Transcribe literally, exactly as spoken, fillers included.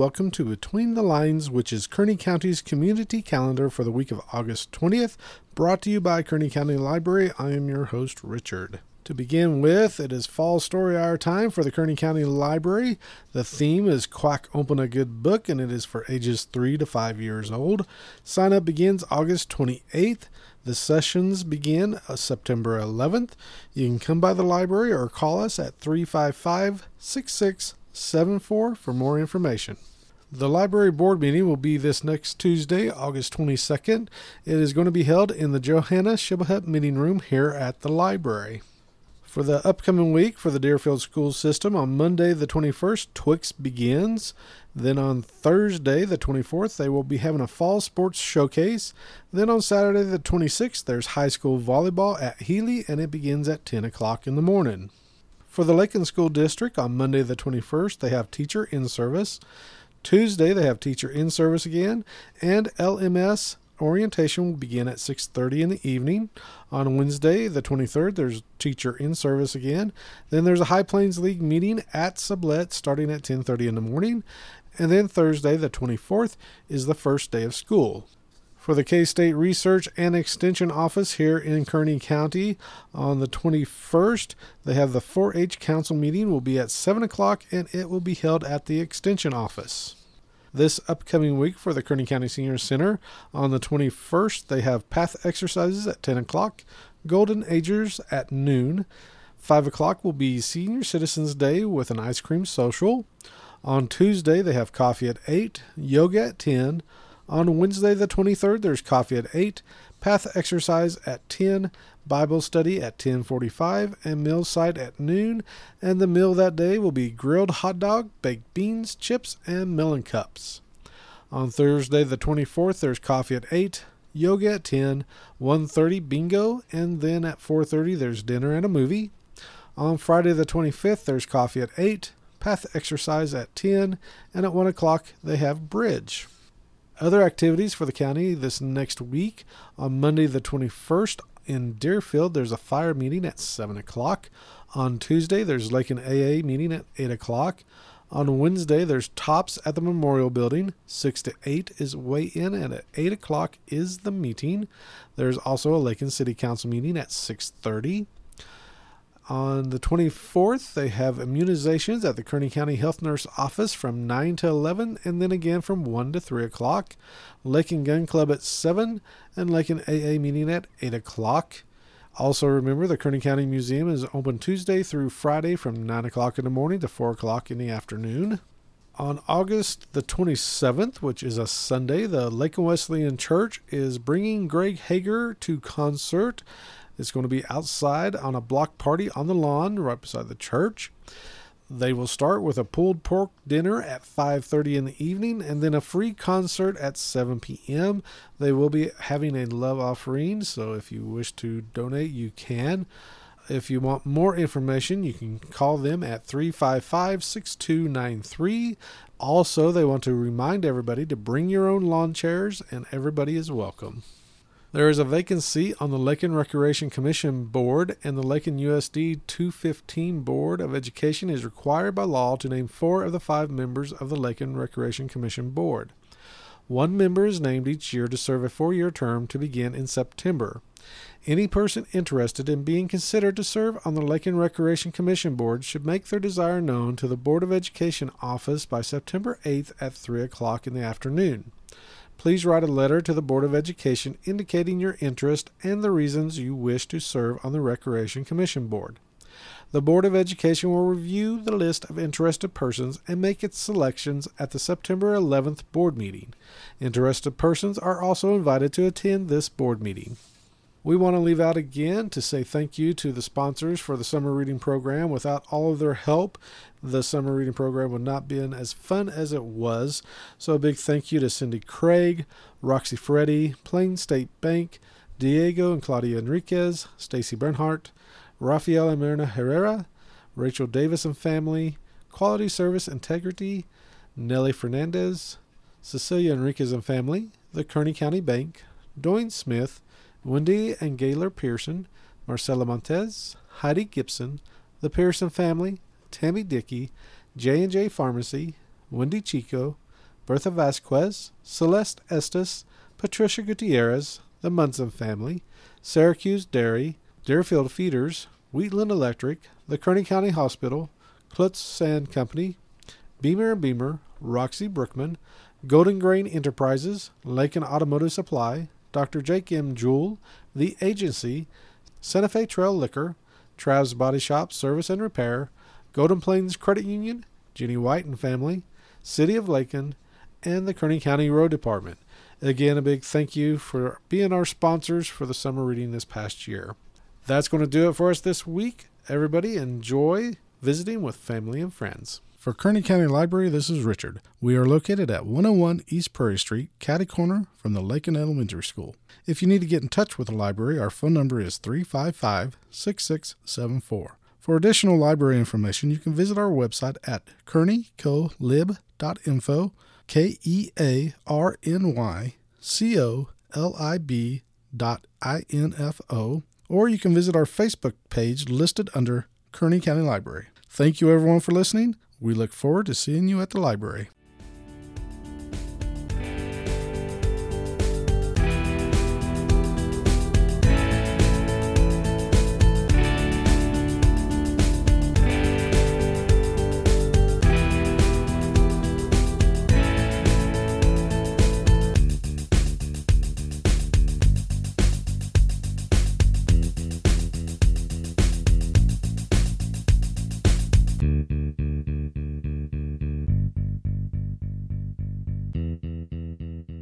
welcome to Between the Lines, which is Kearney County's community calendar for the week of August twentieth, brought to you by Kearney County Library. I am your host, Richard. To begin with, it is Fall Story Hour time for the Kearney County Library. The theme is Quack Open a Good Book, and it is for ages three to five years old. Sign up begins August twenty-eighth. The sessions begin uh, September eleventh. You can come by the library or call us at three five five, six six seven four for more information. The library board meeting will be this next Tuesday, August twenty-second. It is going to be held in the Johanna Shibahut meeting room here at the library. For the upcoming week for the Deerfield School System, on Monday the twenty-first, Twix begins. Then on Thursday the twenty-fourth, they will be having a fall sports showcase. Then on Saturday the twenty-sixth, there's high school volleyball at Healy, and it begins at ten o'clock in the morning. For the Lakin School District, on Monday the twenty-first, they have teacher in service. Tuesday, they have teacher in service again, and L M S orientation will begin at six thirty in the evening. On Wednesday, the twenty-third, there's teacher in service again. Then there's a High Plains League meeting at Sublette starting at ten thirty in the morning. And then Thursday, the twenty-fourth, is the first day of school. For the K-State Research and Extension Office here in Kearney County, on the twenty-first, they have the four H Council meeting will be at seven o'clock, and it will be held at the Extension Office. This upcoming week for the Kearney County Senior Center, on the twenty-first, they have Path Exercises at ten o'clock, Golden Agers at noon. five o'clock will be Senior Citizens Day with an ice cream social. On Tuesday, they have coffee at eight, yoga at ten. On Wednesday, the twenty-third, there's coffee at eight, Path Exercise at ten, Bible Study at ten forty-five, and Meal Site at noon. And the meal that day will be grilled hot dog, baked beans, chips, and melon cups. On Thursday, the twenty-fourth, there's coffee at eight, yoga at ten, one thirty bingo, and then at four thirty, there's dinner and a movie. On Friday, the twenty-fifth, there's coffee at eight, Path Exercise at ten, and at one o'clock, they have bridge. Other activities for the county this next week. On Monday the twenty-first in Deerfield, there's a fire meeting at seven o'clock. On Tuesday, there's Lakin A A meeting at eight o'clock. On Wednesday, there's Tops at the Memorial Building. six to eight is weigh-in, and at eight o'clock is the meeting. There's also a Lakin City Council meeting at six thirty. On the twenty-fourth, they have immunizations at the Kearney County Health Nurse Office from nine to eleven, and then again from one to three o'clock. Lakin Gun Club at seven, and Lakin A A meeting at eight o'clock. Also remember, the Kearney County Museum is open Tuesday through Friday from nine o'clock in the morning to four o'clock in the afternoon. On August the twenty-seventh, which is a Sunday, the Lakin Wesleyan Church is bringing Greg Hager to concert. It's going to be outside on a block party on the lawn right beside the church. They will start with a pulled pork dinner at five thirty in the evening, and then a free concert at seven p.m. They will be having a love offering, so if you wish to donate, you can. If you want more information, you can call them at three five five, six two nine three. Also, they want to remind everybody to bring your own lawn chairs, and everybody is welcome. There is a vacancy on the Lakin Recreation Commission Board, and the Lakin U S D two fifteen Board of Education is required by law to name four of the five members of the Lakin Recreation Commission Board. One member is named each year to serve a four-year term to begin in September. Any person interested in being considered to serve on the Lakin Recreation Commission Board should make their desire known to the Board of Education office by September eighth at three o'clock in the afternoon. Please write a letter to the Board of Education indicating your interest and the reasons you wish to serve on the Recreation Commission Board. The Board of Education will review the list of interested persons and make its selections at the September eleventh board meeting. Interested persons are also invited to attend this board meeting. We want to leave out again to say thank you to the sponsors for the summer reading program. Without all of their help, the summer reading program would not been as fun as it was. So a big thank you to Cindy Craig, Roxy Freddy, Plain State Bank, Diego and Claudia Enriquez, Stacy Bernhardt, Rafael and Myrna Herrera, Rachel Davis and family, Quality Service Integrity, Nelly Fernandez, Cecilia Enriquez and family, the Kearney County Bank, Doyne Smith, Wendy and Gaylor Pearson, Marcela Montez, Heidi Gibson, the Pearson family, Tammy Dickey, J and J Pharmacy, Wendy Chico, Bertha Vasquez, Celeste Estes, Patricia Gutierrez, the Munson family, Syracuse Dairy, Deerfield Feeders, Wheatland Electric, the Kearney County Hospital, Klutz Sand Company, Beamer and Beamer, Roxy Brookman, Golden Grain Enterprises, Lakin Automotive Supply, Doctor Jake M. Jewell, The Agency, Santa Fe Trail Liquor, Trav's Body Shop Service and Repair, Golden Plains Credit Union, Jenny White and Family, City of Lakin, and the Kearney County Road Department. Again, a big thank you for being our sponsors for the summer reading this past year. That's going to do it for us this week. Everybody enjoy visiting with family and friends. For Kearney County Library, this is Richard. We are located at one oh one East Prairie Street, catty corner from the Lakin Elementary School. If you need to get in touch with the library, our phone number is three five five, six six seven four. For additional library information, you can visit our website at kearney colib dot info, K E A R N Y C O L I B dot I N F O, or you can visit our Facebook page listed under Kearney County Library. Thank you everyone for listening. We look forward to seeing you at the library. Mm-hmm.